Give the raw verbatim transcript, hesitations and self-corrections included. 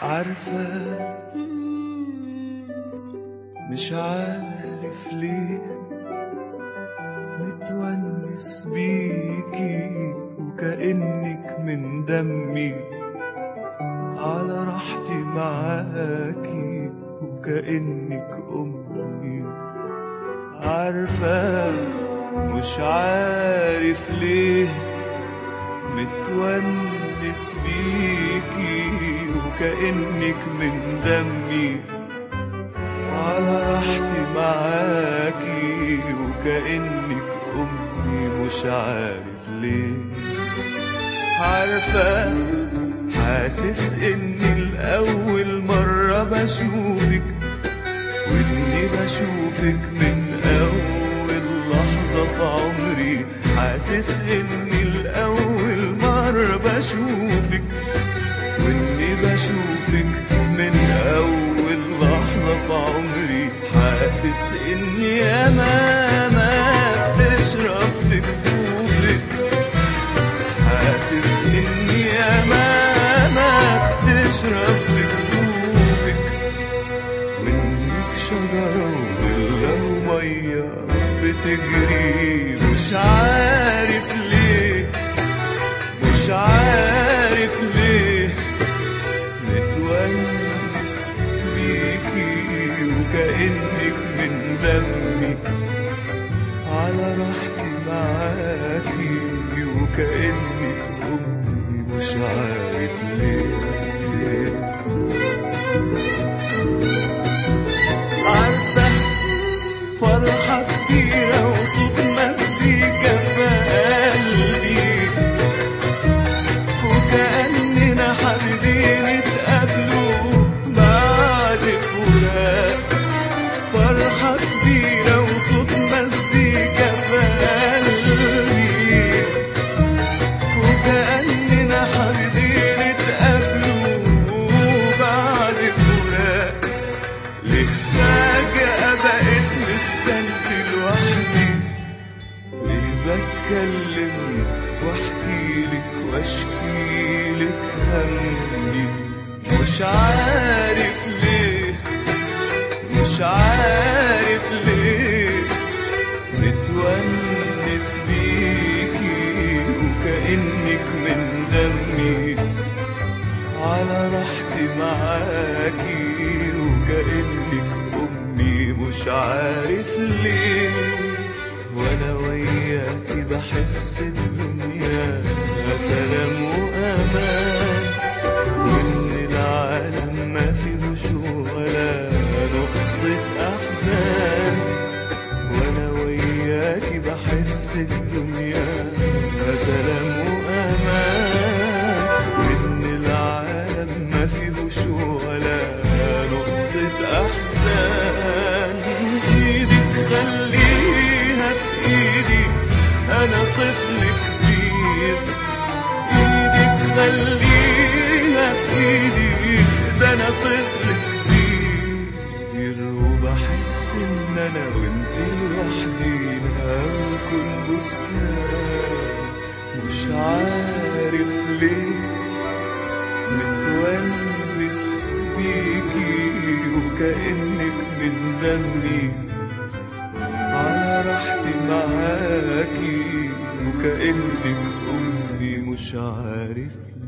عارفة مش عارف ليه متونس بيكي وكأنك من دمي، على راحتي معاكي وكأنك أمي. عارفة مش عارف ليه متونس بيكي وكأنك من دمي، على راحتي معاكي وكأنك أمي. مش عارف ليه. عارفة حاسس إني الأول مرة بشوفك، وإني بشوفك من أول لحظة في عمري. حاسس إني الأول مرة بشوفك، وإني بشوفك من أول لحظة في عمري. حاسس إني أمامك بتشرب في كفوفك. حاسس إني أمامك بتشرب في كفوفك، وإنك شجرة وظلة ومية بتجري. مش عارف ليه، مش عارف ليه متونس بيكي وكأنك من دمي، على راحتي معاكي وكأنك أمي. مش عارف ليه. عارفة فرحة كبيرة وصوت مزيكا في قلبي، وكأننا حابين نتقابلوا بعد فراق. فرحة كبيرة وصوت مزيكا في قلبي، وكأننا حابين نتقابلوا بعد فراق. ليه فجأة بقيت مستني لوحدي؟ ليه بتكلم واحكيلك واشكيلك همي؟ مش عارف ليه، مش عارف ليه متونس بيكي وكأنك من دمي، على راحتي معاكي وكأنك أمي. مش عارف ليه وانا وياكي بحس الدنيا سلام وامان، وان العالم ما فيهوش ولا نقطة احزان. وانا وياكي بحس الدنيا سلام وامان، وان العالم ما فيهوش ولا نقطة احزان. ايدك خليها في ايدي، انا طفل كبير. ايدك خليها في ايدي، ده انا طفل كبير. وبحس ان انا وانت لوحدينا نكون بستان. مش عارف ليه متونس بيكي وكأنك من دمي، على راحتي معاكي وكأنك أمي. مش عارف